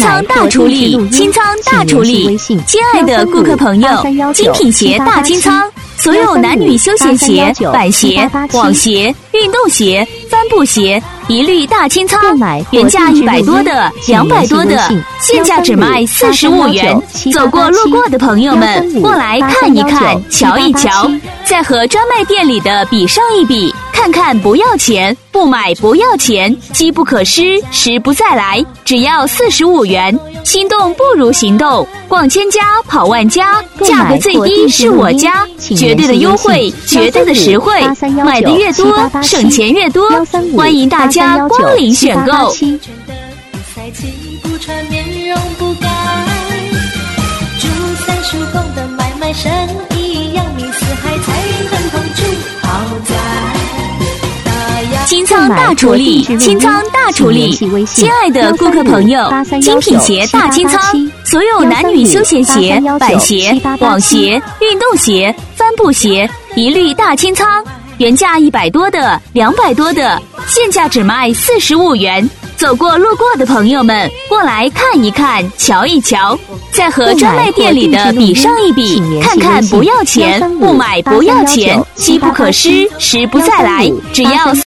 仓大处理，清仓大处理。亲爱的顾客朋友，精品鞋大清仓，所有男女休闲鞋、板鞋、网鞋、运动鞋、帆布鞋一律大清仓，原价100多的、200多的，现价只卖45元。走过路过的朋友们，过来看一看，瞧一瞧，再和专卖店里的比上一比，看看不要钱，不买不要钱，机不可失，时不再来，只要45元。心动不如行动，逛千家跑万家，价格最低是我家，绝对的优惠，绝对的实惠，买的越多省钱越多，欢迎大家光临选购。清仓大处理，清仓大处理。亲爱的顾客朋友，精品鞋大清仓，所有男女休闲鞋、板鞋、网鞋、运动鞋、帆布鞋一律大清仓，原价100多的、200多的，现价只卖45元。走过路过的朋友们，过来看一看，瞧一瞧，再和专卖店里的比上一比，看看不要钱，不买不要钱，机不可失，时不再来，只要